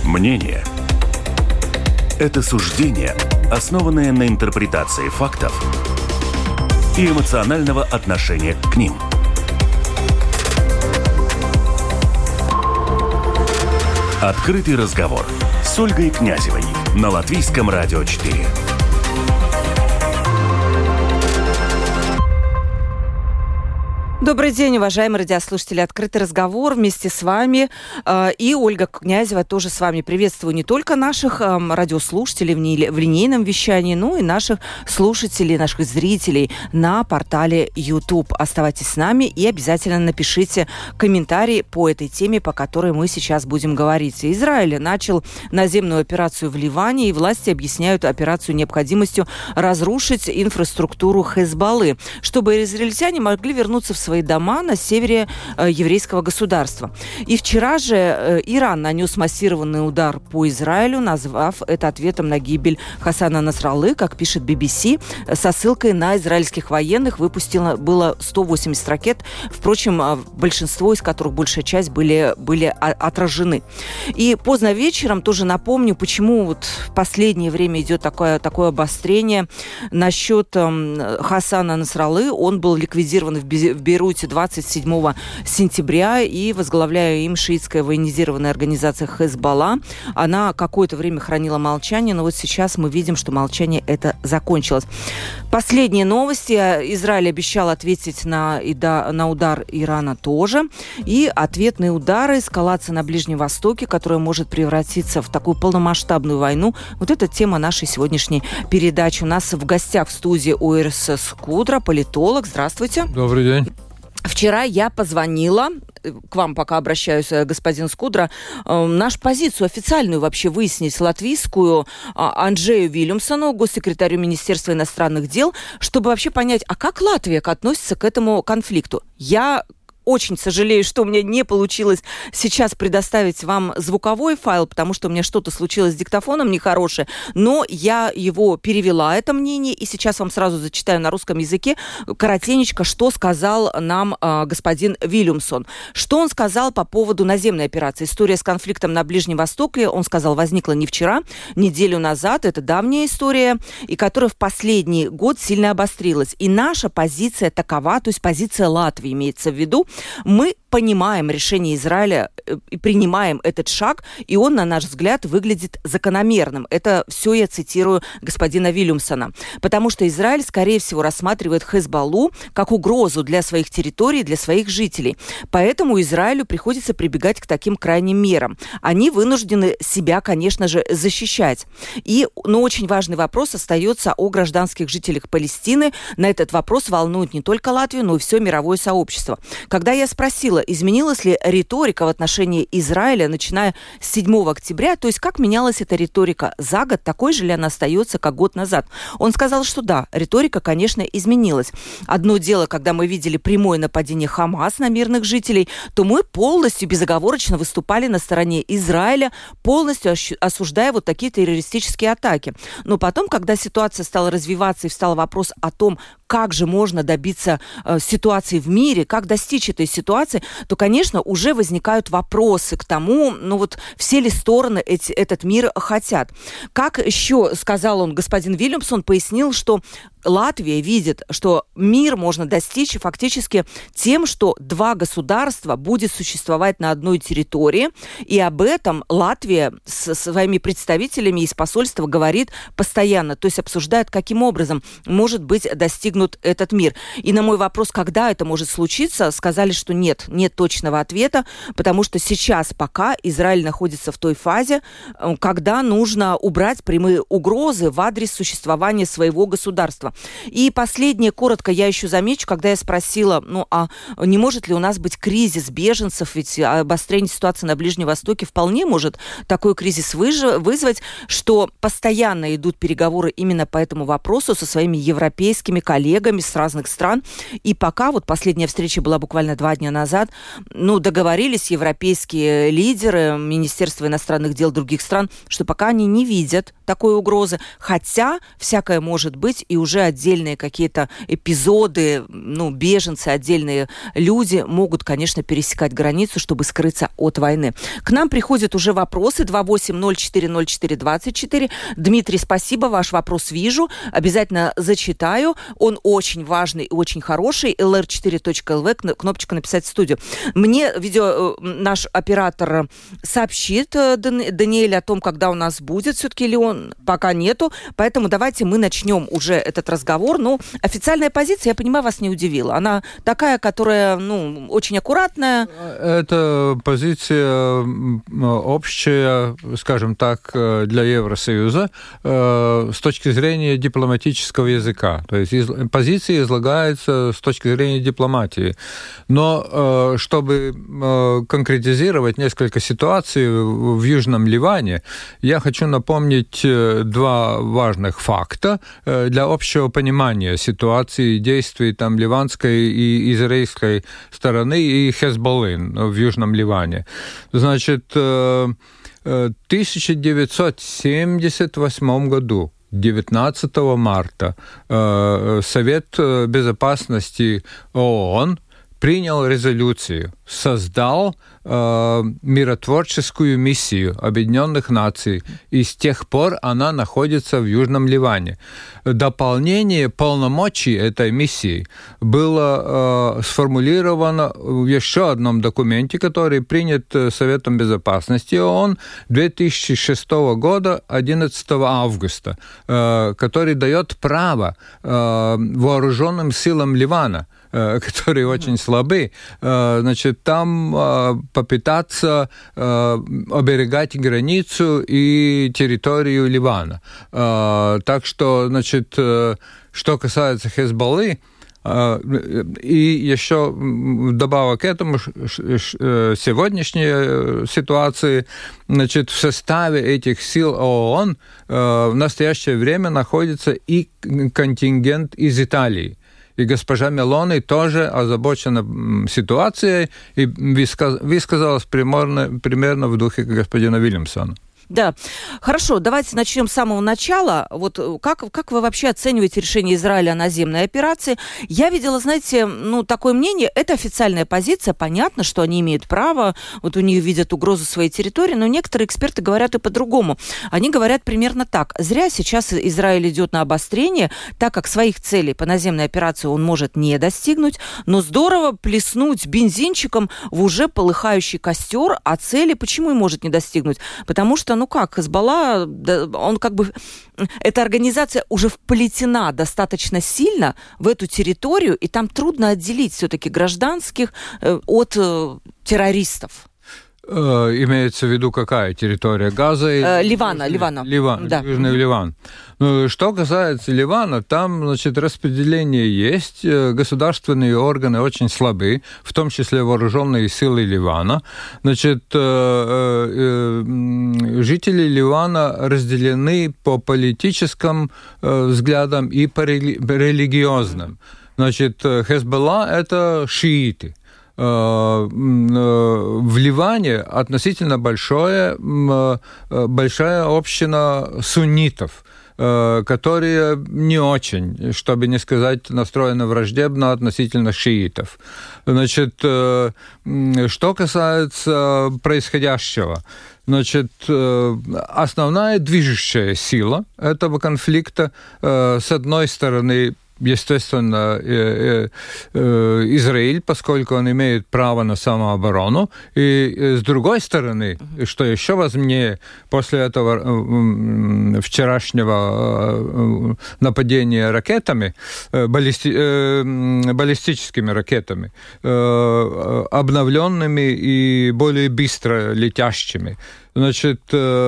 Мнение – это суждение, основанное на интерпретации фактов и эмоционального отношения к ним. Открытый разговор с Ольгой Князевой на Латвийском радио 4. Добрый день, уважаемые радиослушатели. Открытый разговор вместе с вами. И Ольга Князева тоже с вами. Приветствую не только наших радиослушателей в линейном вещании, но и наших слушателей, наших зрителей на портале YouTube. Оставайтесь с нами и обязательно напишите комментарий по этой теме, по которой мы сейчас будем говорить. Израиль начал наземную операцию в Ливане, и власти объясняют операцию необходимостью разрушить инфраструктуру Хезболлы, чтобы израильтяне могли вернуться в свои дома на севере еврейского государства. И вчера же Иран нанес массированный удар по Израилю, назвав это ответом на гибель Хасана Насраллы, как пишет BBC, со ссылкой на израильских военных. Выпустило было 180 ракет, впрочем, большинство из которых, большая часть, были отражены. И поздно вечером тоже напомню, почему вот в последнее время идет такое обострение насчет Хасана Насраллы. Он был ликвидирован в Бейруте 27 сентября, и возглавляя им шиитская военизированная организация Хезболла. Она какое-то время хранила молчание, но вот сейчас мы видим, что молчание это закончилось. Последние новости. Израиль обещал ответить на удар Ирана тоже. И ответные удары, эскалация на Ближнем Востоке, которая может превратиться в такую полномасштабную войну. Вот это тема нашей сегодняшней передачи. У нас в гостях в студии Ойрес Скудра, политолог. Здравствуйте. Добрый день. Вчера я позвонила, к вам пока обращаюсь, господин Скудра, нашу позицию официальную вообще выяснить, латвийскую, Анджею Вильямсону, госсекретарю Министерства иностранных дел, чтобы вообще понять, а как Латвия относится к этому конфликту. Я очень сожалею, что у меня не получилось сейчас предоставить вам звуковой файл, потому что у меня что-то случилось с диктофоном нехорошее, но я его перевела, это мнение, и сейчас вам сразу зачитаю на русском языке коротенечко, что сказал нам господин Вильямсон. Что он сказал по поводу наземной операции? История с конфликтом на Ближнем Востоке, он сказал, возникла не вчера, неделю назад, это давняя история, и которая в последний год сильно обострилась. И наша позиция такова, то есть позиция Латвии имеется в виду, мы понимаем решение Израиля и принимаем этот шаг, и он, на наш взгляд, выглядит закономерным. Это все я цитирую господина Вильямсона. Потому что Израиль, скорее всего, рассматривает Хезболлу как угрозу для своих территорий, для своих жителей. Поэтому Израилю приходится прибегать к таким крайним мерам. Они вынуждены себя, конечно же, защищать. Но очень важный вопрос остается о гражданских жителях Палестины. На этот вопрос волнует не только Латвию, но и все мировое сообщество. Когда я спросила, изменилась ли риторика в отношении Израиля, начиная с 7 октября, то есть как менялась эта риторика за год, такой же ли она остается, как год назад? Он сказал, что да, риторика, конечно, изменилась. Одно дело, когда мы видели прямое нападение Хамас на мирных жителей, то мы полностью безоговорочно выступали на стороне Израиля, полностью осуждая вот такие террористические атаки. Но потом, когда ситуация стала развиваться и встал вопрос о том, как же можно добиться ситуации в мире, как достичь этой ситуации, то, конечно, уже возникают вопросы к тому, все ли стороны этот мир хотят. Как еще, сказал он, господин Вильямсон, пояснил, что Латвия видит, что мир можно достичь фактически тем, что два государства будет существовать на одной территории, и об этом Латвия со своими представителями из посольства говорит постоянно, то есть обсуждает, каким образом может быть достигнут этот мир. И на мой вопрос, когда это может случиться, сказали, что нет точного ответа, потому что сейчас пока Израиль находится в той фазе, когда нужно убрать прямые угрозы в адрес существования своего государства. И последнее, коротко, я еще замечу, когда я спросила, не может ли у нас быть кризис беженцев, ведь обострение ситуации на Ближнем Востоке вполне может такой кризис вызвать, что постоянно идут переговоры именно по этому вопросу со своими европейскими коллегами, коллегами с разных стран. И пока, вот последняя встреча была буквально 2 дня назад, договорились европейские лидеры, Министерство иностранных дел других стран, что пока они не видят такой угрозы, хотя всякое может быть, и уже отдельные какие-то эпизоды, беженцы, отдельные люди могут, конечно, пересекать границу, чтобы скрыться от войны. К нам приходят уже вопросы 28040424. Дмитрий, спасибо, ваш вопрос вижу, обязательно зачитаю. Он очень важный и очень хороший. lr4.lv, кнопочка «Написать в студию». Мне наш оператор сообщит, Даниэль, о том, когда у нас будет все-таки, или он пока нету. Поэтому давайте мы начнем уже этот разговор. Официальная позиция, я понимаю, вас не удивила. Она такая, которая, очень аккуратная. Это позиция общая, скажем так, для Евросоюза с точки зрения дипломатического языка. То есть позиция излагается с точки зрения дипломатии. Но чтобы конкретизировать несколько ситуаций в Южном Ливане, я хочу напомнить 2 важных факта для общего понимания ситуации и действий там ливанской и израильской стороны и Хезболлы в Южном Ливане. Значит, в 1978 году 19 марта Совет Безопасности ООН принял резолюцию, создал миротворческую миссию Объединенных Наций, и с тех пор она находится в Южном Ливане. Дополнение полномочий этой миссии было сформулировано в еще одном документе, который принят Советом Безопасности ООН 2006 года, 11 августа, который дает право вооруженным силам Ливана, которые очень слабы, значит, там попытаться оберегать границу и территорию Ливана. Так что, значит, что касается Хезболлы, и еще добавок к этому, сегодняшней ситуации, значит, в составе этих сил ООН в настоящее время находится и контингент из Италии. И госпожа Мелони тоже озабочена ситуацией и высказалась примерно в духе господина Вильямсона. Да, хорошо, давайте начнем с самого начала. Вот как вы вообще оцениваете решение Израиля о наземной операции? Я видела, знаете, такое мнение, это официальная позиция, понятно, что они имеют право, вот у них видят угрозу своей территории, но некоторые эксперты говорят и по-другому. Они говорят примерно так: зря сейчас Израиль идет на обострение, так как своих целей по наземной операции он может не достигнуть, но здорово плеснуть бензинчиком в уже полыхающий костер, а цели почему и может не достигнуть? Потому что Хезболла, эта организация уже вплетена достаточно сильно в эту территорию, и там трудно отделить все-таки гражданских от террористов. Имеется в виду какая территория? Газа? Ливана. Да. Южный Ливан. Что касается Ливана, там, значит, распределение есть, государственные органы очень слабы, в том числе вооруженные силы Ливана. Значит, жители Ливана разделены по политическим взглядам и по религиозным. Значит, Хезболла – это шииты. В Ливане относительно большая община суннитов, которые не очень, чтобы не сказать, настроены враждебно относительно шиитов. Значит, что касается происходящего, значит, основная движущая сила этого конфликта, с одной стороны, естественно, Израиль, поскольку он имеет право на самооборону, и с другой стороны, что еще важнее, после этого вчерашнего нападения ракетами, баллистическими ракетами, обновленными и более быстро летящими, значит,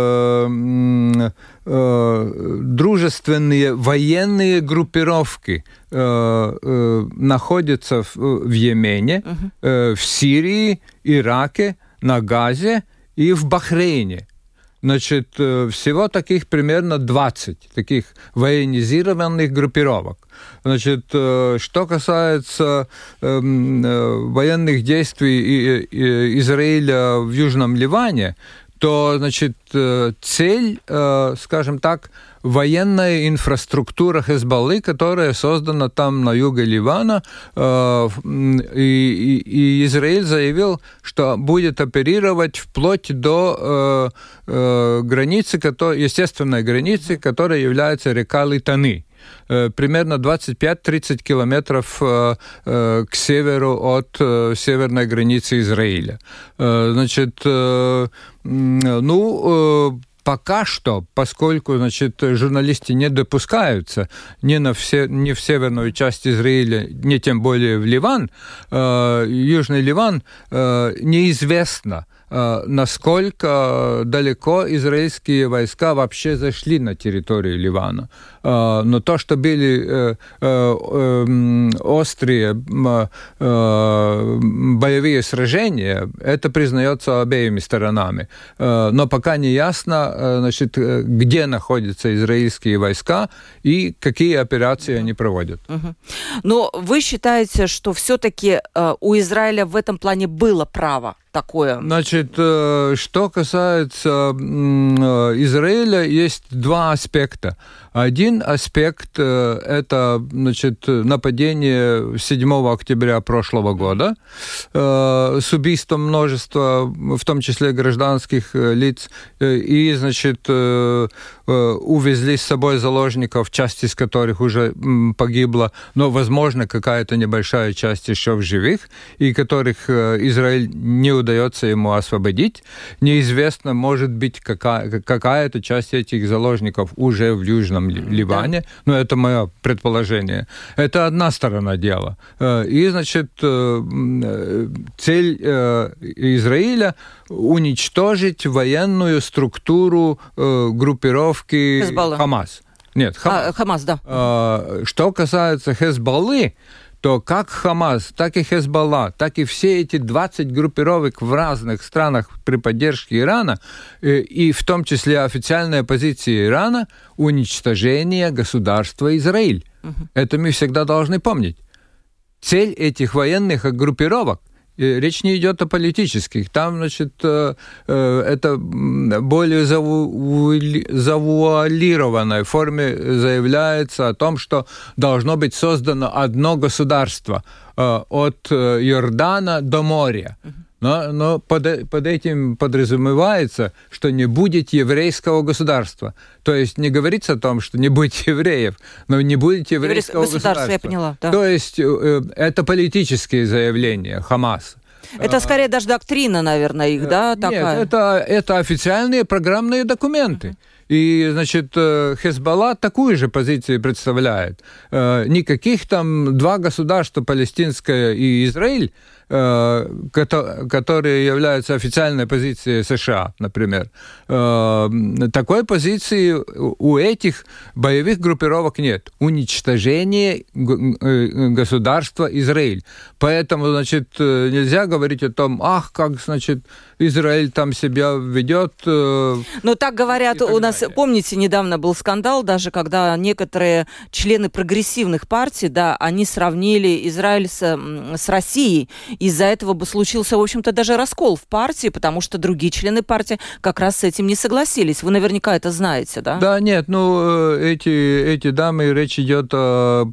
дружественные военные группировки находятся в Йемене, в Сирии, Ираке, на Газе и в Бахрейне. Значит, всего таких примерно 20 таких военизированных группировок. Значит, что касается военных действий Израиля в Южном Ливане, то, значит, цель, скажем так, военная инфраструктура Хезболлы, которая создана там на юге Ливана, и Израиль заявил, что будет оперировать вплоть до границы, естественной границы, которая является река Литани. Примерно 25-30 километров к северу от северной границы Израиля. Значит, пока что, поскольку, значит, журналисты не допускаются ни в северную часть Израиля, ни тем более в Ливан, Южный Ливан, неизвестно, насколько далеко израильские войска вообще зашли на территорию Ливана. Но то, что были острые боевые сражения, это признается обеими сторонами. Но пока не ясно, значит, где находятся израильские войска и какие операции они проводят. Но вы считаете, что все-таки у Израиля в этом плане было право такое? Значит, что касается Израиля, есть два аспекта. Один аспект – это, значит, нападение 7 октября прошлого года с убийством множества, в том числе гражданских лиц, и, значит, увезли с собой заложников, часть из которых уже погибла, но, возможно, какая-то небольшая часть еще в живых, и которых Израиль не удается ему освободить. Неизвестно, может быть, какая-то часть этих заложников уже в Южном Ливане, но это мое предположение. Это одна сторона дела. И, значит, цель Израиля уничтожить военную структуру группировки Хамас. Нет, Хамас, да. Что касается Хезболлы, то как Хамас, так и Хезболла, так и все эти 20 группировок в разных странах при поддержке Ирана, и в том числе официальная позиция Ирана – уничтожение государства Израиль. Это мы всегда должны помнить. Цель этих военных группировок, речь не идет о политических, там, значит, это более завуалированной форме заявляется о том, что должно быть создано одно государство от Иордана до моря. Но под этим подразумевается, что не будет еврейского государства. То есть не говорится о том, что не будет евреев, но не будет еврейского государства. Я поняла, да. То есть это политические заявления Хамаса. Это скорее даже доктрина, наверное, их, да, такая? Нет, это официальные программные документы. И, значит, Хезболла такую же позицию представляет. Никаких там два государства, Палестинское и Израиль, которые являются официальной позицией США, например. Такой позиции у этих боевых группировок нет. Уничтожение государства Израиль. Поэтому, значит, нельзя говорить о том, как, значит, Израиль там себя ведет. Но так говорят у нас, помните, недавно был скандал, даже когда некоторые члены прогрессивных партий, да, они сравнили Израиль с Россией. Из-за этого бы случился, в общем-то, даже раскол в партии, потому что другие члены партии как раз с этим не согласились. Вы наверняка это знаете, да? Да, нет, эти дамы, речь идет о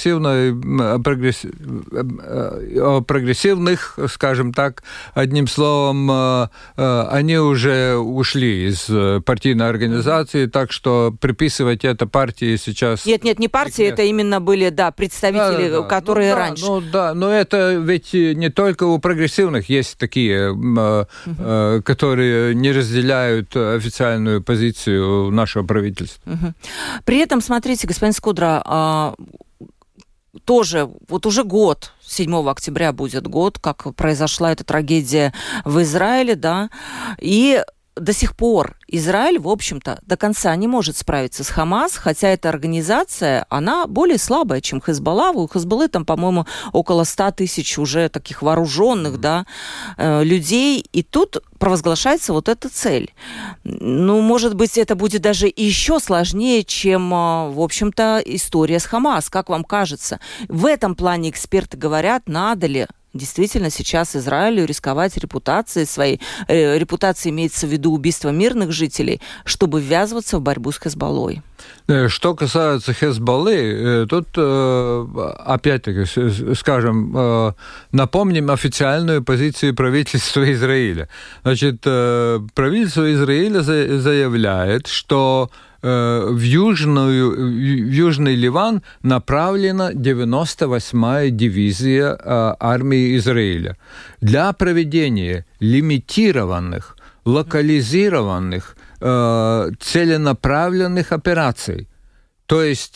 прогрессивных, скажем так, одним словом, они уже ушли из партийной организации, так что приписывать это партии сейчас... Нет, не партии, это именно были, да, представители, которые раньше. Но это ведь не только у прогрессивных есть такие, которые не разделяют официальную позицию нашего правительства. При этом, смотрите, господин Скудра, тоже, вот уже год, 7 октября будет год, как произошла эта трагедия в Израиле, да, и до сих пор Израиль, в общем-то, до конца не может справиться с Хамас, хотя эта организация, она более слабая, чем Хезболла. У Хезболлы там, по-моему, около 100 тысяч уже таких вооруженных, да, людей. И тут провозглашается вот эта цель. Ну, может быть, это будет даже еще сложнее, чем, в общем-то, история с Хамас. Как вам кажется? В этом плане эксперты говорят, надо ли действительно сейчас Израилю рисковать репутацией своей, репутацией имеется в виду убийство мирных жителей, чтобы ввязываться в борьбу с Хезболлой? Что касается Хезболлы, тут, опять-таки, скажем, напомним официальную позицию правительства Израиля. Значит, правительство Израиля заявляет, что в Южный Ливан направлена 98-я дивизия армии Израиля для проведения лимитированных, локализированных, целенаправленных операций. То есть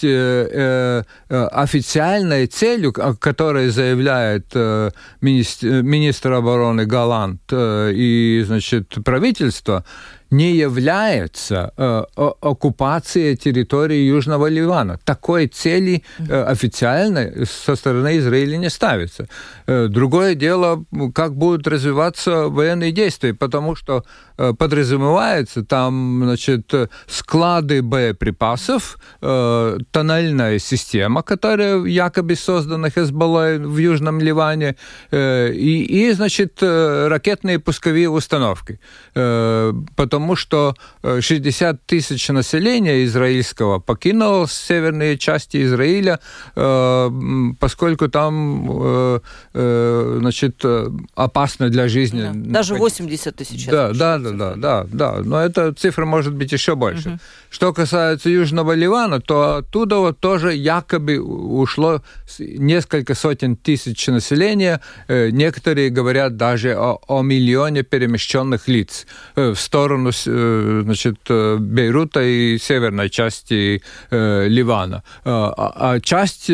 официальной целью, которую заявляет министр обороны Галант и, значит, правительство, не является оккупация территории Южного Ливана. Такой цели официально со стороны Израиля не ставится. Другое дело, как будут развиваться военные действия, потому что подразумевается там, значит, склады боеприпасов, тоннельная система, которая якобы создана Хезболлой в Южном Ливане, и значит, ракетные пусковые установки. Потому что 60 тысяч населения израильского покинуло северные части Израиля, поскольку там, значит, опасно для жизни. Да. Даже 80 тысяч. Да. Но эта цифра может быть еще больше. Угу. Что касается Южного Ливана, то оттуда вот тоже якобы ушло несколько сотен тысяч населения. Некоторые говорят даже о миллионе перемещенных лиц в сторону, значит, Бейрута и северной части Ливана. А часть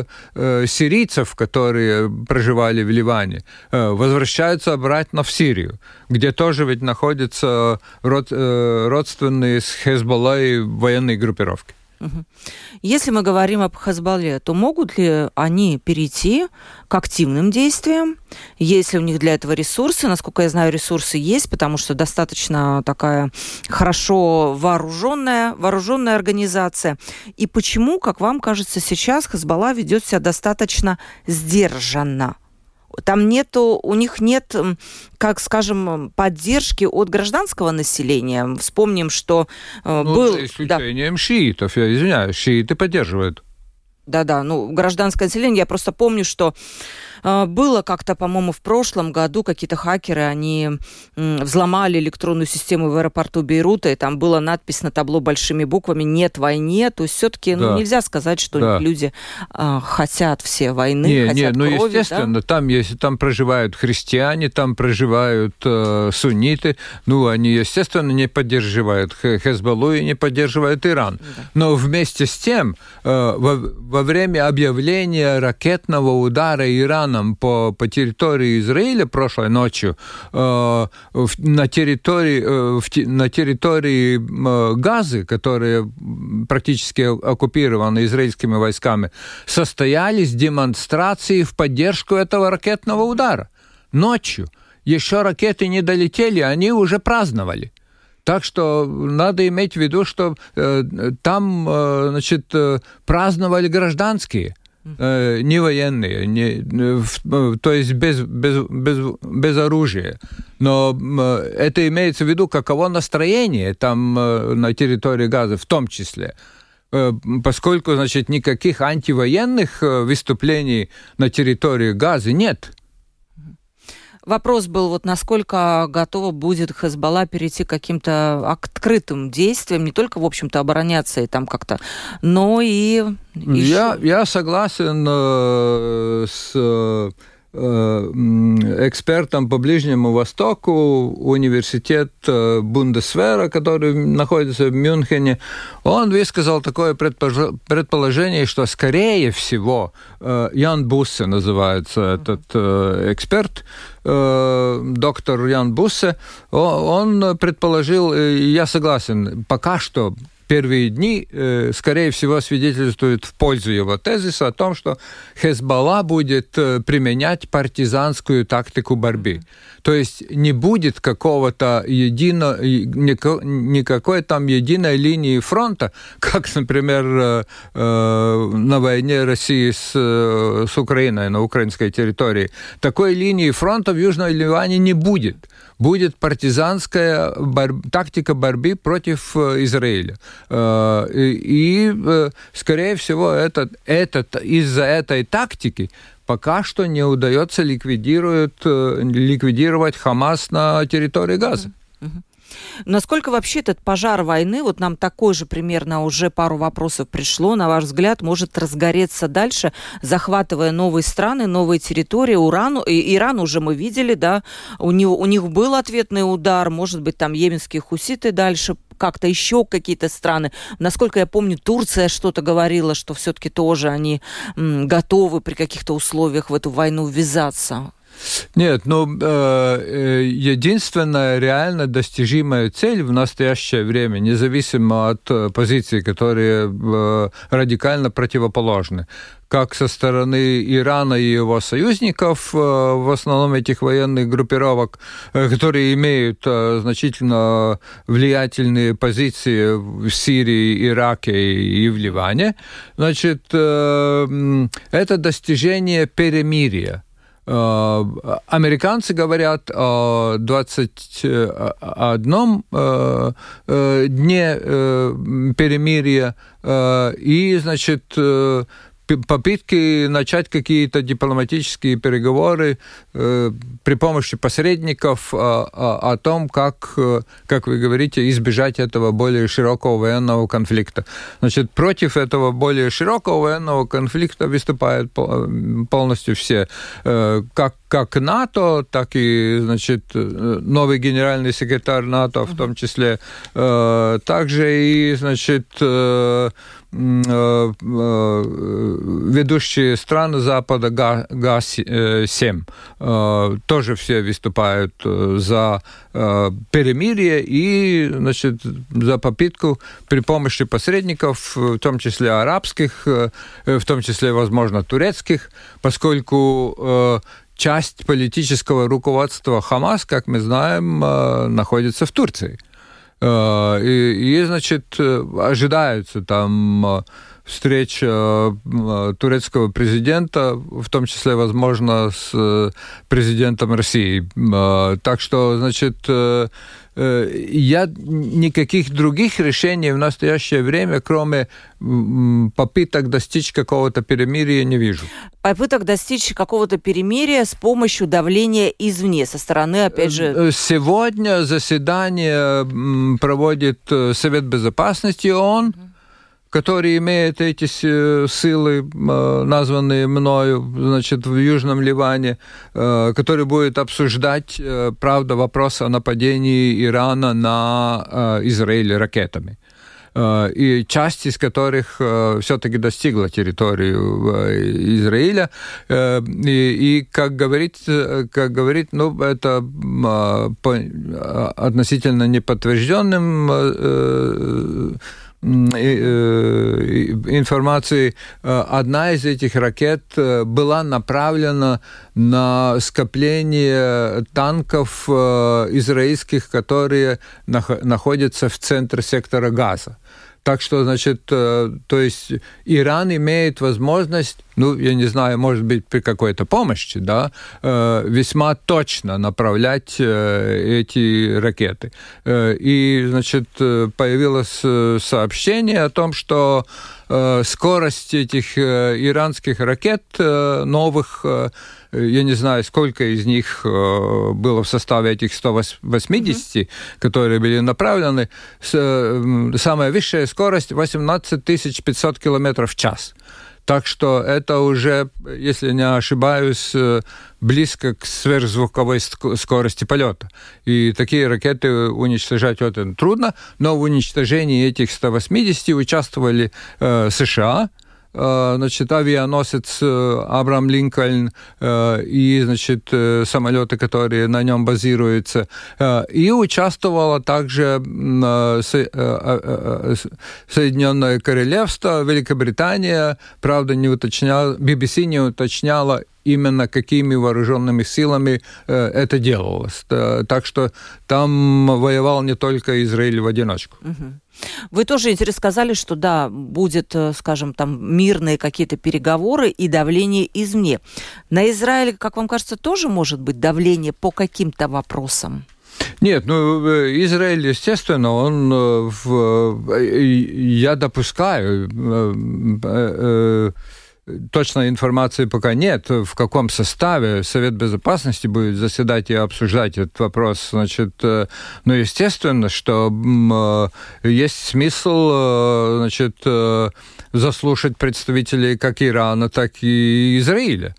сирийцев, которые проживали в Ливане, возвращаются обратно в Сирию, где тоже ведь находятся родственные с Хезболлой военные группировки. Если мы говорим об Хезболле, то могут ли они перейти к активным действиям, если у них для этого ресурсы? Насколько я знаю, ресурсы есть, потому что достаточно такая хорошо вооруженная организация. И почему, как вам кажется, сейчас Хезболла ведет себя достаточно сдержанно? Там у них нет, как скажем, поддержки от гражданского населения. Вспомним, что был... За исключением шиитов, я извиняюсь, шииты поддерживают. Да, гражданское население, я просто помню, что было как-то, по-моему, в прошлом году какие-то хакеры, они взломали электронную систему в аэропорту Бейрута, и там была надпись на табло большими буквами «Нет войне». То есть все-таки нельзя сказать, что люди хотят все войны, хотят крови. Естественно, да? Там проживают христиане, там проживают сунниты, они, естественно, не поддерживают Хезболлу и не поддерживают Иран. Да. Но вместе с тем, во время объявления ракетного удара Ираном по территории Израиля прошлой ночью на территории Газы, которая практически оккупирована израильскими войсками, состоялись демонстрации в поддержку этого ракетного удара. Ночью. Еще ракеты не долетели, они уже праздновали. Так что надо иметь в виду, что там, значит, праздновали гражданские, не военные, то есть без оружия. Но это имеется в виду, каково настроение там на территории Газы в том числе. Поскольку, значит, никаких антивоенных выступлений на территории Газы нет. Вопрос был, насколько готова будет Хезболла перейти к каким-то открытым действиям, не только, в общем-то, обороняться и там как-то, но и... Я согласен с экспертом по Ближнему Востоку, университет Бундесвера, который находится в Мюнхене, он высказал такое предположение, что, скорее всего, Ян Буссе называется этот эксперт, доктор Ян Буссе, он предположил, и я согласен, пока что первые дни, скорее всего, свидетельствуют в пользу его тезиса о том, что Хезболла будет применять партизанскую тактику борьбы. То есть не будет какого-то никакой там единой линии фронта, как, например, на войне России с Украиной, на украинской территории. Такой линии фронта в Южном Ливане не будет. Будет партизанская тактика борьбы против Израиля. И скорее всего, из-за этой тактики пока что не удается ликвидировать Хамас на территории Газы. Насколько вообще этот пожар войны, вот нам такой же примерно уже пару вопросов пришло, на ваш взгляд, может разгореться дальше, захватывая новые страны, новые территории? Иран уже мы видели, да, у них был ответный удар, может быть, там йеменские хуситы дальше, как-то еще какие-то страны. Насколько я помню, Турция что-то говорила, что все-таки тоже они готовы при каких-то условиях в эту войну ввязаться. Нет, единственная реально достижимая цель в настоящее время, независимо от позиций, которые радикально противоположны, как со стороны Ирана и его союзников, в основном этих военных группировок, которые имеют значительно влиятельные позиции в Сирии, Ираке и в Ливане, значит, это достижение перемирия. Американцы говорят о 21 дне перемирия и, значит, попытки начать какие-то дипломатические переговоры при помощи посредников о том, как вы говорите, избежать этого более широкого военного конфликта. Значит, против этого более широкого военного конфликта выступают полностью все, как НАТО, так и, значит, новый генеральный секретарь НАТО, в том числе, также и, значит, ведущие страны Запада Г7 тоже все выступают за перемирие и, значит, за попытку при помощи посредников, в том числе арабских, в том числе, возможно, турецких, поскольку часть политического руководства Хамас, как мы знаем, находится в Турции. И, значит, ожидается там встреча турецкого президента, в том числе, возможно, с президентом России. Так что, значит, я никаких других решений в настоящее время, кроме попыток достичь какого-то перемирия, не вижу. Попыток достичь какого-то перемирия с помощью давления извне, со стороны, опять же... Сегодня заседание проводит Совет Безопасности ООН, который имеет эти силы, названные мною, значит, в Южном Ливане, который будет обсуждать, правда, вопрос о нападении Ирана на Израиль ракетами. И часть из которых все-таки достигла территорию Израиля. И как говорит, ну, это по относительно неподтвержденным информации, одна из этих ракет была направлена на скопление танков израильских, которые находятся в центре сектора Газа. Так что, значит, то есть Иран имеет возможность, ну, я не знаю, может быть, при какой-то помощи, да, весьма точно направлять эти ракеты. И, значит, появилось сообщение о том, что скорость этих иранских ракет новых, я не знаю, сколько из них было в составе этих 180, которые были направлены, самая высшая скорость 18 500 километров в час. Так что это уже, если не ошибаюсь, близко к сверхзвуковой скорости полета. И такие ракеты уничтожать очень трудно, но в уничтожении этих 180 участвовали США, значит, авианосец Абрахам Линкольн и, значит, самолеты, которые на нем базируются. И участвовало также Соединенное Королевство, Великобритания, правда, BBC не уточняла, именно какими вооруженными силами это делалось. Так что там воевал не только Израиль в одиночку. Вы тоже сказали, что да, будет, скажем, там мирные какие-то переговоры и давление извне. На Израиль, как вам кажется, тоже может быть давление по каким-то вопросам? Нет, Израиль, естественно, я допускаю, точной информации пока нет, в каком составе Совет Безопасности будет заседать и обсуждать этот вопрос. Значит, естественно, что есть смысл, значит, заслушать представителей как Ирана, так и Израиля,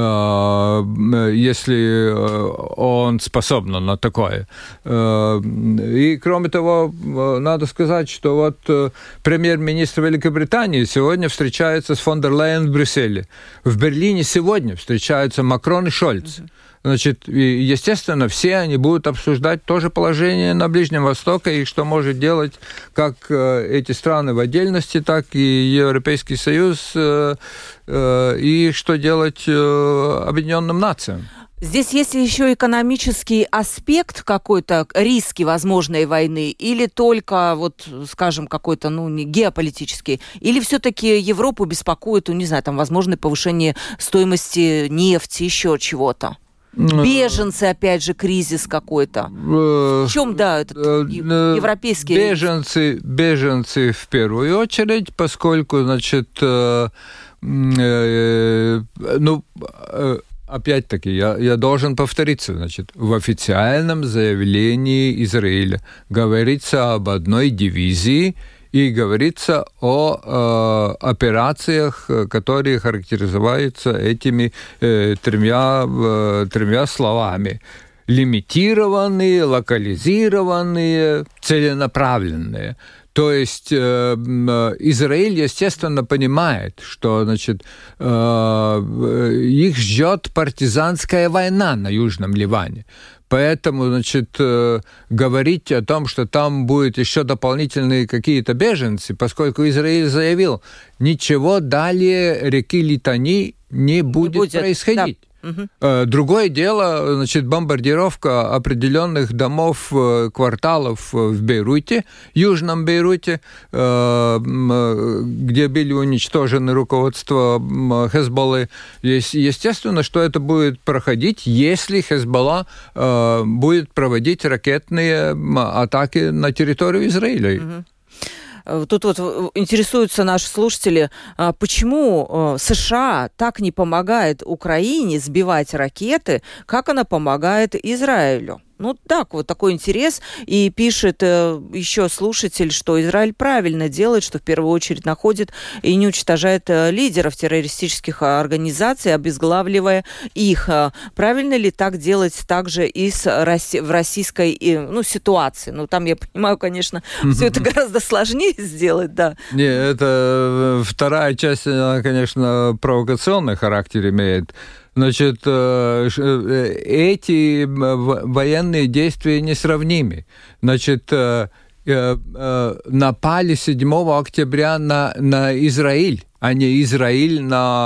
если он способен на такое. И, кроме того, надо сказать, что вот премьер-министр Великобритании сегодня встречается с фон дер Лейен в Брюсселе. В Берлине сегодня встречаются Макрон и Шольц. Значит, естественно, все они будут обсуждать тоже положение на Ближнем Востоке и что может делать как эти страны в отдельности, так и Европейский Союз, и что делать Объединенным Нациям. Здесь есть еще экономический аспект какой-то, риски возможной войны, или только, вот, скажем, какой-то, геополитический, или все-таки Европу беспокоит, не знаю, там, возможное повышение стоимости нефти, еще чего-то? Беженцы, опять же, кризис какой-то. В чем, да, этот европейский... Беженцы в первую очередь, поскольку, значит, опять-таки, я должен повториться, значит, в официальном заявлении Израиля говорится об одной дивизии и говорится о операциях, которые характеризуются этими тремя словами. Лимитированные, локализированные, целенаправленные. То есть Израиль, естественно, понимает, что, значит, их ждет партизанская война на Южном Ливане. Поэтому, значит, говорить о том, что там будут еще дополнительные какие-то беженцы, поскольку Израиль заявил, ничего далее реки Литани не будет происходить. Да. Другое дело, значит, бомбардировка определенных домов, кварталов в Бейруте, Южном Бейруте, где были уничтожены руководство Хезболлы. Естественно, что это будет проходить, если Хезболла будет проводить ракетные атаки на территорию Израиля. Тут вот интересуются наши слушатели, почему США так не помогает Украине сбивать ракеты, как она помогает Израилю. Так, вот такой интерес. И пишет еще слушатель, что Израиль правильно делает, что в первую очередь находит и не уничтожает лидеров террористических организаций, обезглавливая их. Правильно ли так делать также и в российской ситуации? Там, я понимаю, конечно, все это гораздо сложнее сделать, да. Не, это вторая часть, она, конечно, провокационный характер имеет. Значит, эти военные действия несравнимы. Значит, напали 7 октября на Израиль, а не Израиль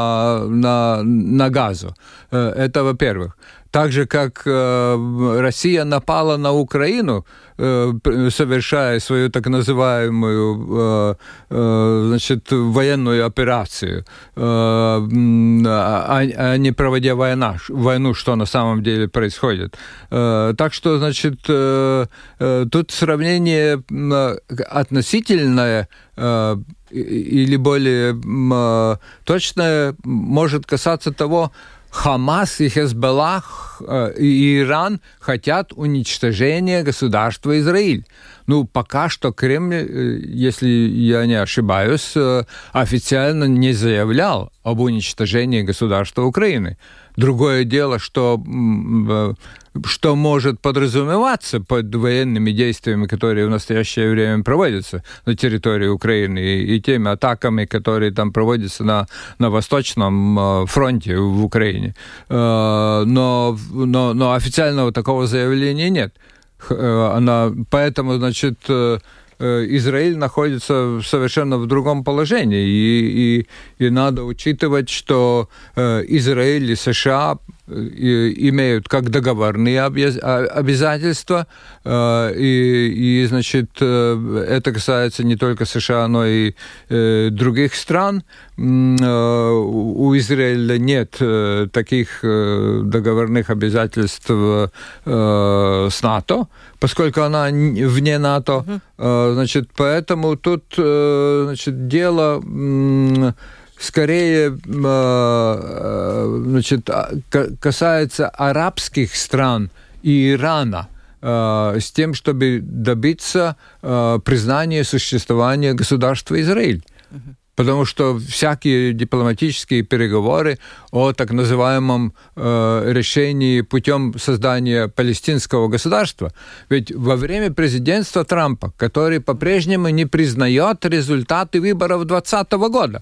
на Газу. Это во-первых. Так же, как Россия напала на Украину, совершая свою так называемую военную операцию, а не проводя войну, что на самом деле происходит. Так что, значит, тут сравнение относительное или более точное может касаться того, Хамас и Хезболлах и Иран хотят уничтожения государства Израиль. Пока что Кремль, если я не ошибаюсь, официально не заявлял об уничтожении государства Украины. Другое дело, что может подразумеваться под военными действиями, которые в настоящее время проводятся на территории Украины, и теми атаками, которые там проводятся на Восточном фронте в Украине. Но официального такого заявления нет. Поэтому, Израиль находится совершенно в другом положении, и надо учитывать, что Израиль и США имеют как договорные обязательства, это касается не только США, но и других стран. У Израиля нет таких договорных обязательств с НАТО, поскольку она вне НАТО. Поэтому тут дело скорее касается арабских стран и Ирана с тем, чтобы добиться признания существования государства Израиль. Потому что всякие дипломатические переговоры о так называемом решении путем создания палестинского государства, ведь во время президентства Трампа, который по-прежнему не признает результаты выборов 2020 года,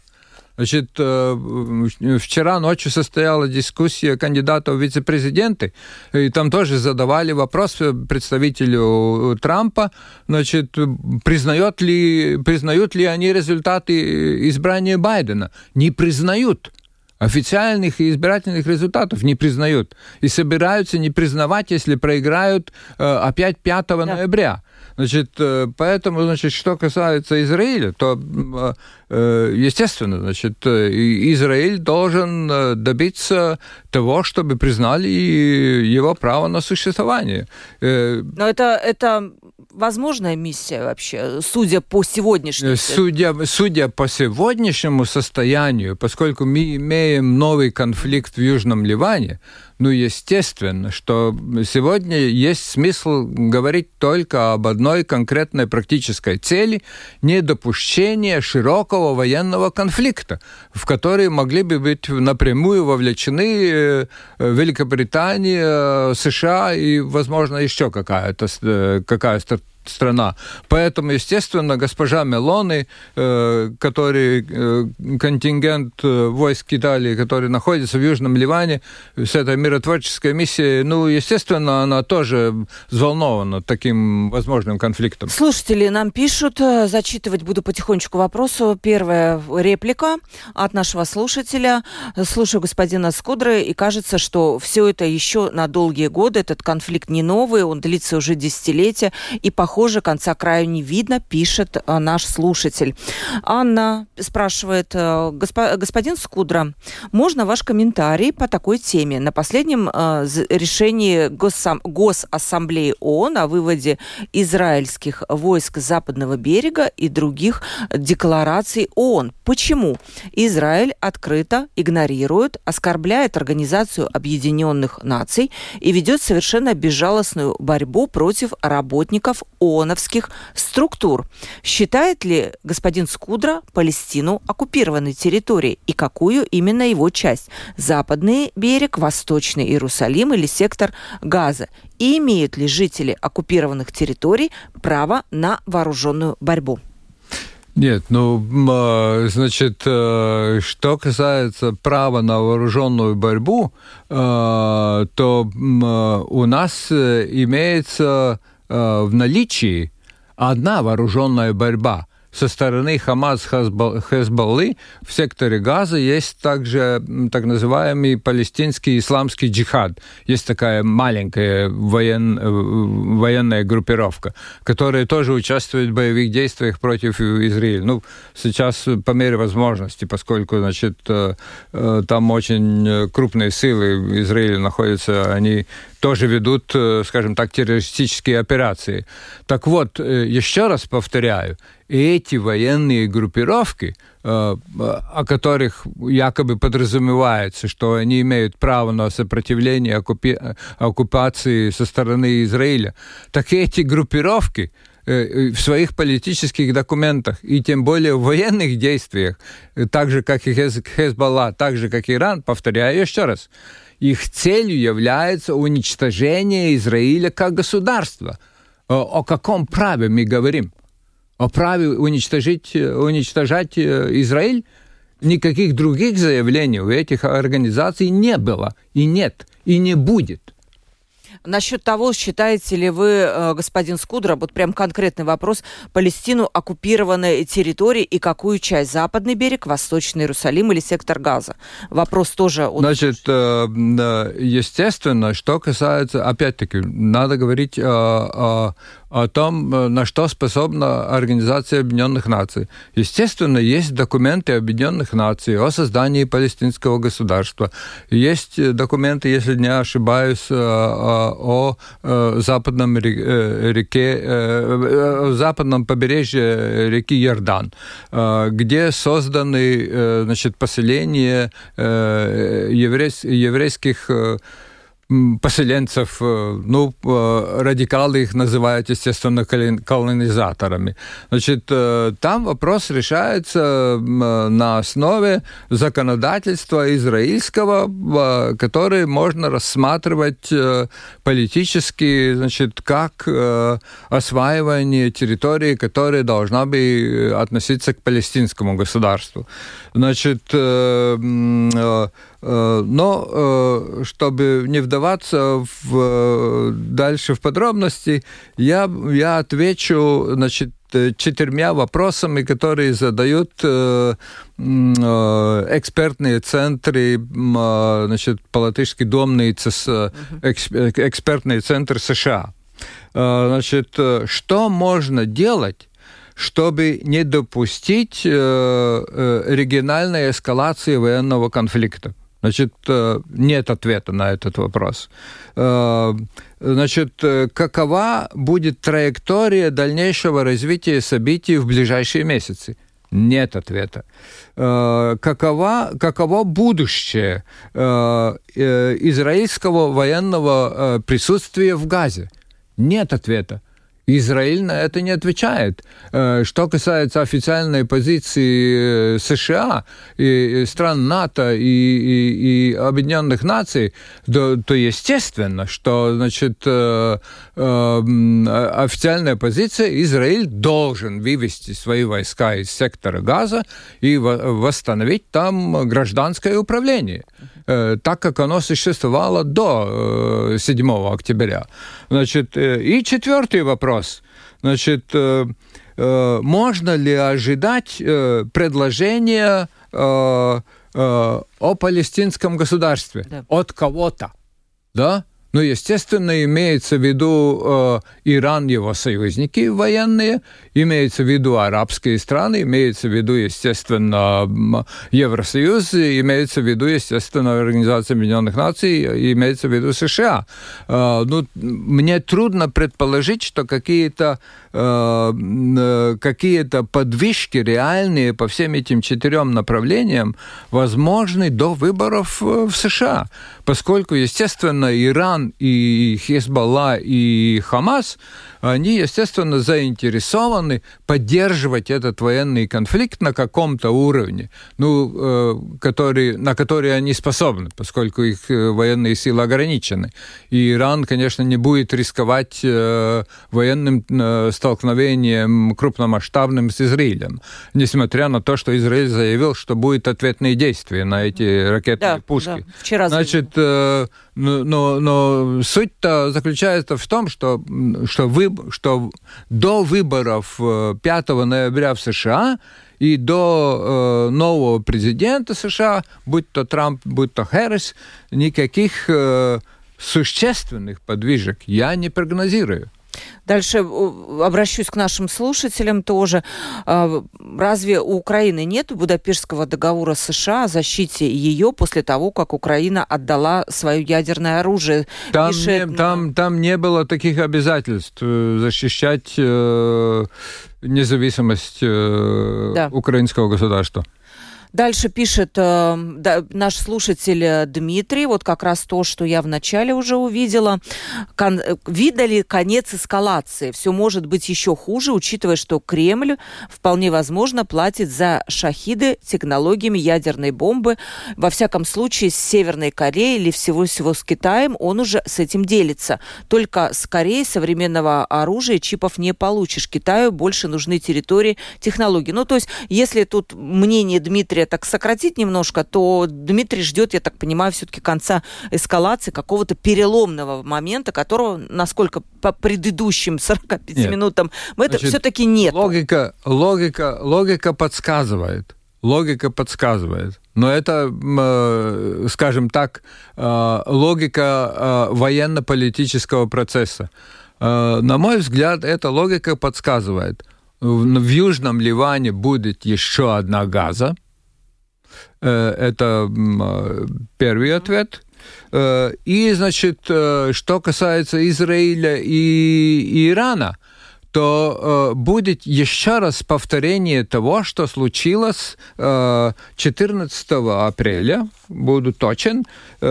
вчера ночью состояла дискуссия кандидатов в вице-президенты, и там тоже задавали вопрос представителю Трампа, признают ли они результаты избрания Байдена. Не признают. Официальных и избирательных результатов не признают. И собираются не признавать, если проиграют опять 5 ноября. Поэтому, что касается Израиля, то, естественно, Израиль должен добиться того, чтобы признали его право на существование. Но это возможная миссия вообще, судя по сегодняшнему? Судя по сегодняшнему состоянию, поскольку мы имеем новый конфликт в Южном Ливане, естественно, что сегодня есть смысл говорить только об одной конкретной практической цели – недопущение широкого военного конфликта, в который могли бы быть напрямую вовлечены Великобритания, США и, возможно, еще какая-то страна. Поэтому, естественно, госпожа Мелони, который контингент войск Италии, который находится в Южном Ливане, с этой миротворческой миссией, естественно, она тоже взволнована таким возможным конфликтом. Слушатели нам пишут, зачитывать буду потихонечку вопросу. Первая реплика от нашего слушателя. Слушаю господина Скудры, и кажется, что все это еще на долгие годы. Этот конфликт не новый, он длится уже десятилетия, и похоже, конца краю не видно, пишет наш слушатель. Анна спрашивает, господин Скудра, можно ваш комментарий по такой теме? На последнем решении Госассамблеи ООН о выводе израильских войск с Западного берега и других деклараций ООН. Почему Израиль открыто игнорирует, оскорбляет Организацию Объединенных Наций и ведет совершенно безжалостную борьбу против работников ООНовских структур? Считает ли господин Скудра Палестину оккупированной территорией? И какую именно его часть? Западный берег, Восточный Иерусалим или сектор Газа? И имеют ли жители оккупированных территорий право на вооруженную борьбу? Нет, что касается права на вооруженную борьбу, то у нас имеется в наличии одна вооруженная борьба. Со стороны Хамас-Хезболлы в секторе Газа есть также так называемый палестинский исламский джихад. Есть такая маленькая военная группировка, которая тоже участвует в боевых действиях против Израиля. Сейчас по мере возможности, поскольку, там очень крупные силы Израиля находятся, они тоже ведут, скажем так, террористические операции. Так вот, еще раз повторяю, эти военные группировки, о которых якобы подразумевается, что они имеют право на сопротивление оккупации со стороны Израиля, так эти группировки в своих политических документах и тем более в военных действиях, так же, как и Хезболла, так же, как и Иран, повторяю еще раз, их целью является уничтожение Израиля как государства. О каком праве мы говорим? О праве уничтожать Израиль? Никаких других заявлений у этих организаций не было, и нет, и не будет. Насчет того, считаете ли вы, господин Скудра, вот прям конкретный вопрос, Палестину оккупированной территории и какую часть? Западный берег, Восточный Иерусалим или сектор Газа? Вопрос тоже... Значит, естественно, что касается, опять-таки, надо говорить о том, на что способна Организация Объединенных Наций. Естественно, есть документы Объединенных Наций о создании палестинского государства. Есть документы, если не ошибаюсь, о западном побережье реки Иордан, где созданы, значит, поселения еврейских поселенцев, радикалы их называют, естественно, колонизаторами. Значит, там вопрос решается на основе законодательства израильского, которое можно рассматривать политически, значит, как осваивание территории, которая должна бы относиться к палестинскому государству. Значит, но чтобы не вдаваться дальше в подробности, я отвечу, значит, 4 вопросами, которые задают экспертные центры, значит, по-латышски «Домница», экспертный центр США. Значит, что можно делать, чтобы не допустить региональной эскалации военного конфликта? Значит, нет ответа на этот вопрос. Значит, какова будет траектория дальнейшего развития событий в ближайшие месяцы? Нет ответа. Каково будущее израильского военного присутствия в Газе? Нет ответа. Израиль на это не отвечает. Что касается официальной позиции США, и стран НАТО и Объединенных Наций, то естественно, что, значит, официальная позиция: Израиль должен вывести свои войска из сектора Газа и восстановить там гражданское управление, так как оно существовало до 7 октября. Значит, и 4 вопрос. Значит, можно ли ожидать предложения о палестинском государстве от кого-то? Да? Ну, естественно, имеется в виду Иран, его союзники военные, имеется в виду арабские страны, имеется в виду, естественно, Евросоюз, имеется в виду, естественно, Организация Объединенных Наций, имеется в виду США. Ну, мне трудно предположить, что какие-то подвижки реальные по всем этим 4 направлениям возможны до выборов в США, поскольку, естественно, Иран и Хезболла и Хамас, они, естественно, заинтересованы поддерживать этот военный конфликт на каком-то уровне, на который они способны, поскольку их военные силы ограничены. И Иран, конечно, не будет рисковать военным столкновением крупномасштабным с Израилем, несмотря на то, что Израиль заявил, что будет ответные действия на эти ракетные пушки. Да, вчера. Значит, но суть-то заключается в том, что до выборов 5 ноября в США и до нового президента США, будь то Трамп, будь то Хэррис, никаких существенных подвижек я не прогнозирую. Дальше обращусь к нашим слушателям тоже. Разве у Украины нет Будапештского договора США о защите ее после того, как Украина отдала свое ядерное оружие? Там не было таких обязательств защищать независимость украинского государства. Дальше пишет наш слушатель Дмитрий, вот как раз то, что я вначале уже увидела. Видали конец эскалации? Все может быть еще хуже, учитывая, что Кремль вполне возможно платит за шахиды технологиями ядерной бомбы. Во всяком случае, с Северной Кореей или всего с Китаем он уже с этим делится. Только с Кореей современного оружия чипов не получишь. Китаю больше нужны территории, технологии. Ну, то есть, если тут мнение Дмитрия так сократить немножко, то Дмитрий ждет, я так понимаю, все-таки конца эскалации, какого-то переломного момента, которого, насколько по предыдущим 45 минутам, это все-таки нет. Логика подсказывает. Но это, скажем так, логика военно-политического процесса. На мой взгляд, эта логика подсказывает. В Южном Ливане будет еще одна Газа. Это первый ответ. И, значит, что касается Израиля и Ирана, то будет еще раз повторение того, что случилось 14 апреля, буду точен,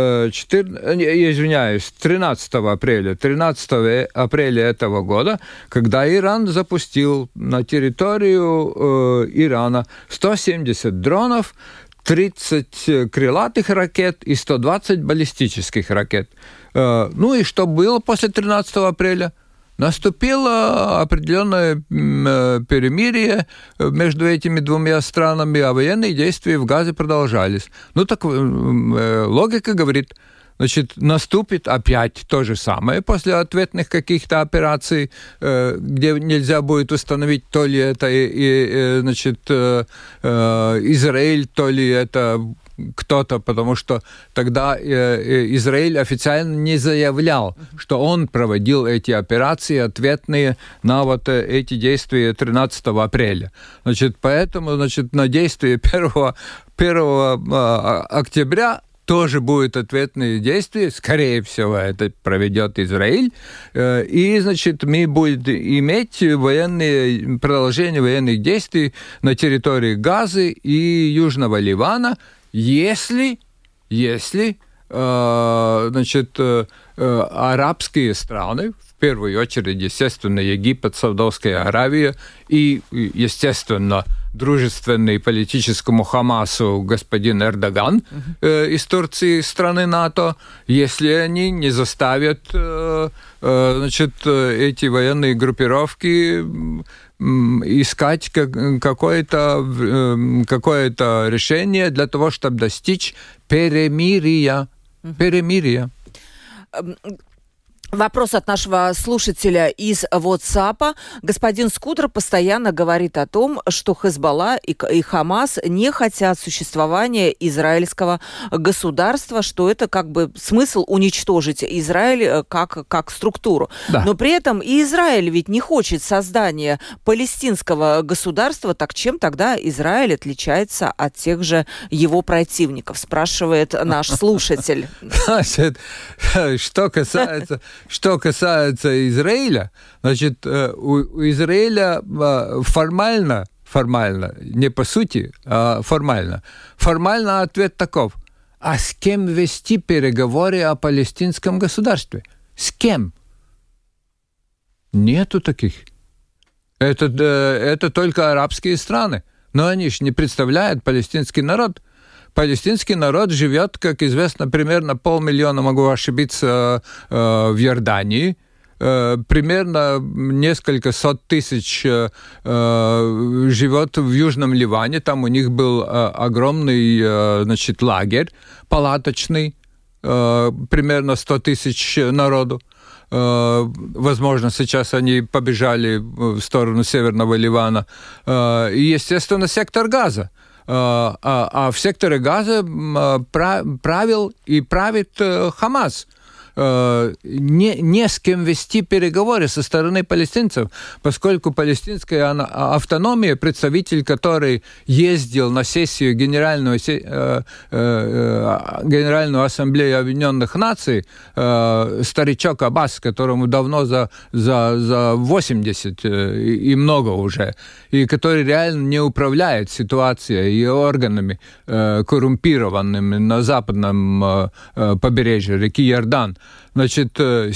13 апреля. 13 апреля этого года, когда Иран запустил на территорию Ирана 170 дронов, 30 крылатых ракет и 120 баллистических ракет. Ну и что было после 13 апреля? Наступило определенное перемирие между этими двумя странами, а военные действия в Газе продолжались. Ну так логика говорит, значит, наступит опять то же самое после ответных каких-то операций, где нельзя будет установить, то ли это Израиль, то ли это кто-то, потому что тогда Израиль официально не заявлял, что он проводил эти операции ответные на вот эти действия 13 апреля. Значит, поэтому, значит, на действие 1 октября тоже будут ответные действия. Скорее всего, это проведет Израиль. И, значит, мы будем иметь продолжение военных действий на территории Газы и Южного Ливана, если значит, арабские страны, в первую очередь, естественно, Египет, Саудовская Аравия и, естественно, дружественный политическому Хамасу господин Эрдоган из Турции, страны НАТО, если они не заставят значит, эти военные группировки искать какое-то решение для того, чтобы достичь перемирия. Вопрос от нашего слушателя из WhatsApp. Господин Скудр постоянно говорит о том, что Хезболла и Хамас не хотят существования израильского государства, что это как бы смысл уничтожить Израиль как структуру. Да. Но при этом и Израиль ведь не хочет создания палестинского государства, так чем тогда Израиль отличается от тех же его противников, спрашивает наш слушатель. Что касается Израиля, значит, у Израиля формально, не по сути, а формально ответ таков. А с кем вести переговоры о палестинском государстве? С кем? Нету таких. Это только арабские страны. Но они же не представляют палестинский народ. Палестинский народ живет, как известно, примерно 500 000, могу ошибиться, в Иордании. Примерно несколько сот тысяч живет в Южном Ливане. Там у них был огромный, значит, лагерь палаточный, примерно 100 тысяч народу. Возможно, сейчас они побежали в сторону Северного Ливана. И, естественно, сектор Газа. А в секторе Газа правил и правит Хамас. не с кем вести переговоры со стороны палестинцев, поскольку палестинская автономия, представитель, который ездил на сессию Генеральную ассамблею Объединенных Наций, старичок Аббас, которому давно за 80 и много уже, и который реально не управляет ситуацией и органами коррумпированными на западном побережье реки Иордан. Значит,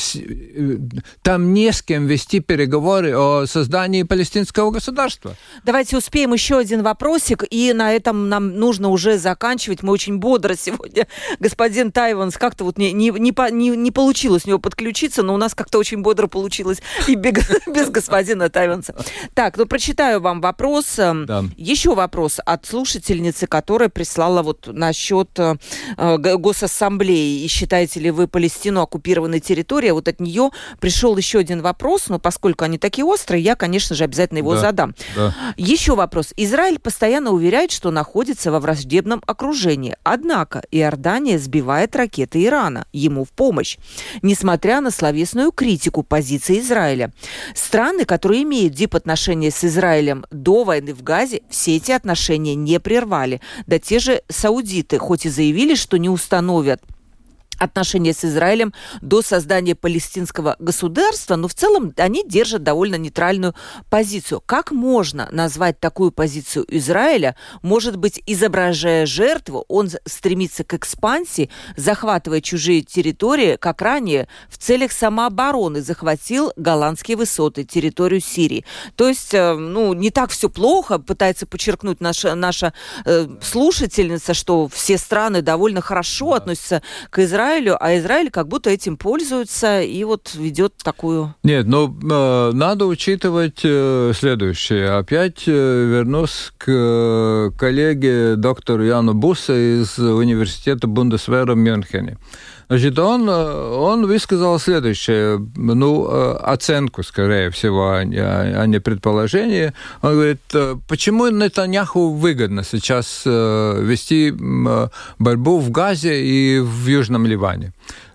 там не с кем вести переговоры о создании палестинского государства. Давайте успеем еще один вопросик, и на этом нам нужно уже заканчивать. Мы очень бодро сегодня. Господин Тайванс, как-то вот не получилось у него подключиться, но у нас как-то очень бодро получилось и без господина Тайванса. Так, прочитаю вам вопрос. Да. Еще вопрос от слушательницы, которая прислала вот насчет Госассамблеи. И считаете ли вы Палестину оккупированной территорией? Вот от нее пришел еще один вопрос, но поскольку они такие острые, я, конечно же, обязательно его задам. Да. Еще вопрос. Израиль постоянно уверяет, что находится во враждебном окружении. Однако Иордания сбивает ракеты Ирана ему в помощь, несмотря на словесную критику позиции Израиля. Страны, которые имеют дипотношения с Израилем до войны в Газе, все эти отношения не прервали. Да те же саудиты, хоть и заявили, что не установят отношения с Израилем до создания палестинского государства, но в целом они держат довольно нейтральную позицию. Как можно назвать такую позицию Израиля? Может быть, изображая жертву, он стремится к экспансии, захватывая чужие территории, как ранее в целях самообороны захватил Голландские высоты, территорию Сирии. То есть, не так все плохо, пытается подчеркнуть наша слушательница, что все страны довольно хорошо относятся к Израилю, а Израиль как будто этим пользуется и вот ведет такую... Нет, надо учитывать следующее. Опять вернусь к коллеге доктору Яну Бусе из университета Бундесвера в Мюнхене. Значит, он высказал следующее, оценку, скорее всего, а не предположение. Он говорит, почему Нетаньяху выгодно сейчас вести борьбу в Газе и в Южном Ливане?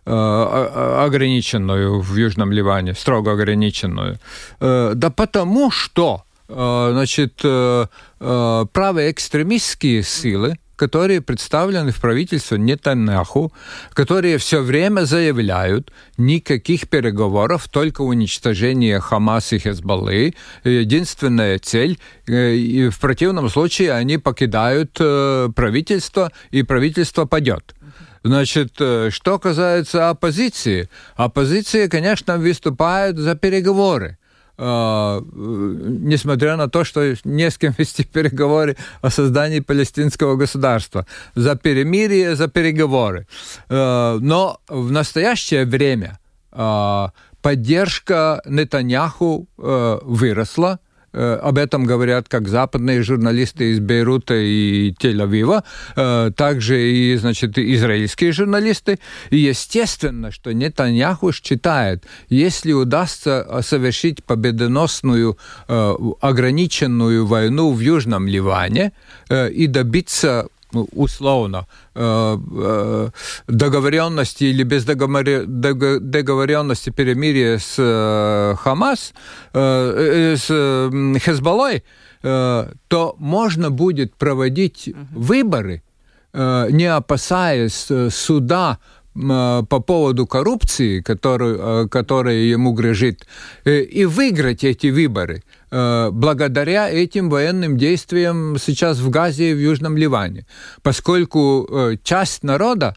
Ограниченную в Южном Ливане, строго ограниченную. Да потому что, правоэкстремистские силы, которые представлены в правительстве Нетаньяху, которые все время заявляют, никаких переговоров, только уничтожение Хамас и Хезболлы. Единственная цель, и в противном случае они покидают правительство, и правительство падет. Значит, что касается оппозиции, оппозиция, конечно, выступает за переговоры. Несмотря на то, что не с кем вести переговоры о создании палестинского государства. За перемирие, за переговоры. Но в настоящее время поддержка Нетаньяху выросла. Об этом говорят как западные журналисты из Бейрута и Тель-Авива, также и, израильские журналисты. И естественно, что Нетаньяху считает, если удастся совершить победоносную ограниченную войну в Южном Ливане и добиться условно договоренности или без договоренности перемирия с Хамас, с Хезболлой, то можно будет проводить выборы, не опасаясь суда по поводу коррупции, которая ему грозит, и выиграть эти выборы благодаря этим военным действиям сейчас в Газе и в Южном Ливане. Поскольку часть народа,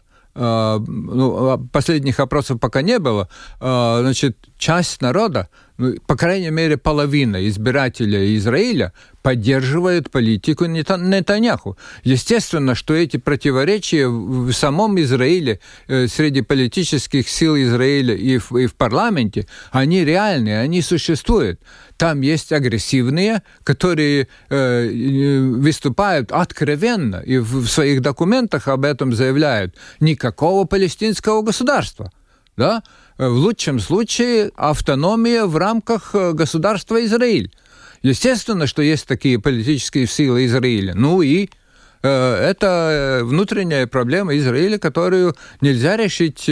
последних опросов пока не было, часть народа, по крайней мере, половина избирателей Израиля поддерживает политику Нетаньяху. Естественно, что эти противоречия в самом Израиле, среди политических сил Израиля и в парламенте, они реальные, они существуют. Там есть агрессивные, которые выступают откровенно и в своих документах об этом заявляют. Никакого палестинского государства. Да? В лучшем случае автономия в рамках государства Израиль. Естественно, что есть такие политические силы Израиля. Это внутренняя проблема Израиля, которую нельзя решить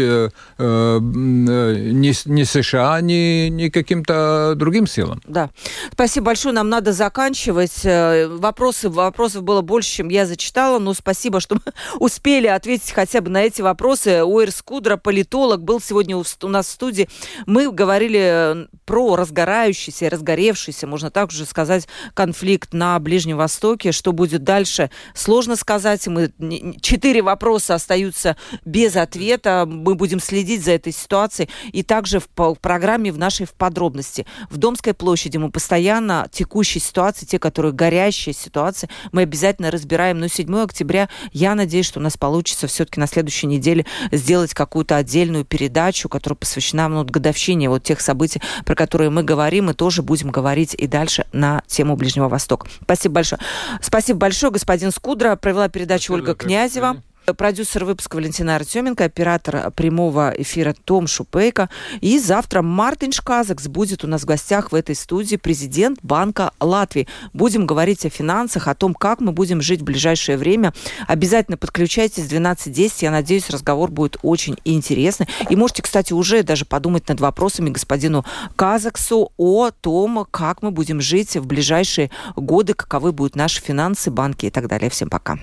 ни США, ни каким-то другим силам. Да. Спасибо большое. Нам надо заканчивать. Вопросов было больше, чем я зачитала, но спасибо, что мы успели ответить хотя бы на эти вопросы. Оир Скудра, политолог, был сегодня у нас в студии. Мы говорили про разгоревшийся, можно так уже сказать, конфликт на Ближнем Востоке. Что будет дальше, сложно сказать. 4 вопроса остаются без ответа. Мы будем следить за этой ситуацией. И также в программе в нашей в подробности. В Домской площади мы постоянно текущие ситуации, те, которые горящие ситуации, мы обязательно разбираем. Но 7 октября, я надеюсь, что у нас получится все-таки на следующей неделе сделать какую-то отдельную передачу, которая посвящена годовщине тех событий, про которые мы говорим, и тоже будем говорить и дальше на тему Ближнего Востока. Спасибо большое. Спасибо большое, господин Скудра. Провела передачу Ольга Князева. Продюсер выпуска Валентина Артеменко, оператор прямого эфира Том Шупейко. И завтра Мартин Шказакс будет у нас в гостях в этой студии, президент Банка Латвии. Будем говорить о финансах, о том, как мы будем жить в ближайшее время. Обязательно подключайтесь в 12:10. Я надеюсь, разговор будет очень интересный. И можете, кстати, уже даже подумать над вопросами господину Казаксу о том, как мы будем жить в ближайшие годы, каковы будут наши финансы, банки и так далее. Всем пока.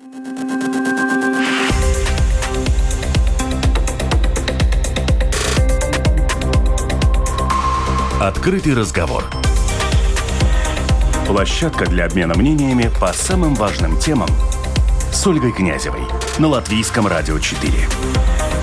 Открытый разговор. Площадка для обмена мнениями по самым важным темам с Ольгой Князевой на Латвийском радио 4.